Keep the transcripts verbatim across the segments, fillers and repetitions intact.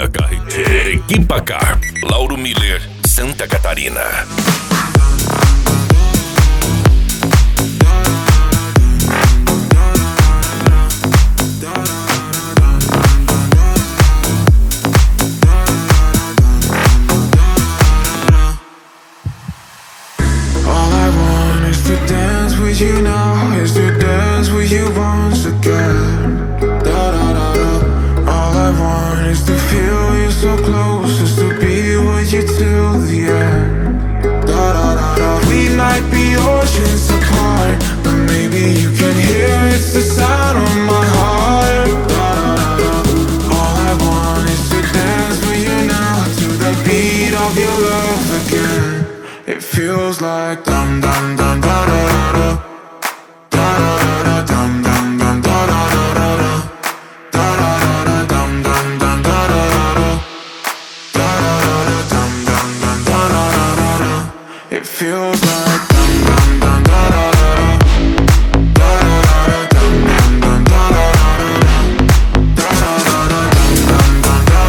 minha carreteira. Equipa Car, Lauro Miller, Santa Catarina. You now is to dance with you once again. Da da da da. All I want is to feel you so close, is to be with you till the end. Da da da da. We might be oceans apart, but maybe you can hear it's the sound of my heart. Da da da da. All I want is to dance with you now to the beat of your love again. It feels like dum dum dum da da da da. It feels like dum dum dum da da da da da da dum dum dum da da da da da da dum dum dum da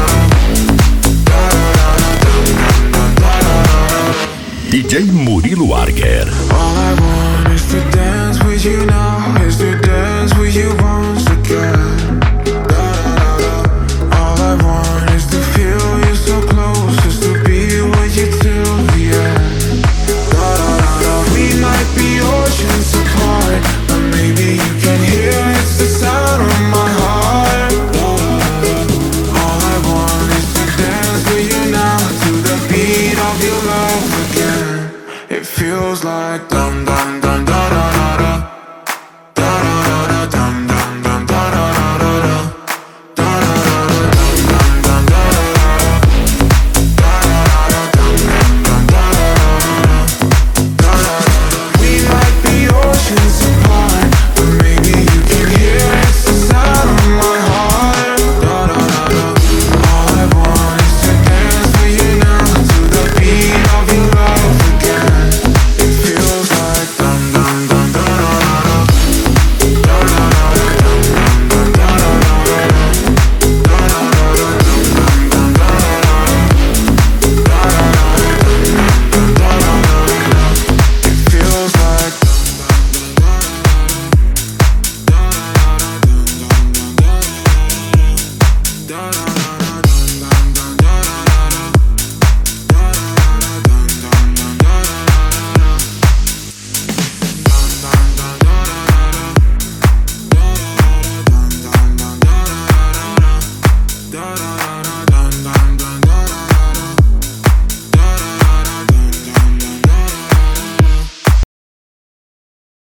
da da. D J Murilo Arger. All I want is to dance with you now, is to dance with you once again. Da da da da. All I want is to feel you so close, is to be with you till the end. Oceans apart, but maybe you can hear it's the sound of my heart. All I want is to dance with you now to the beat of your love again. It feels like dum dum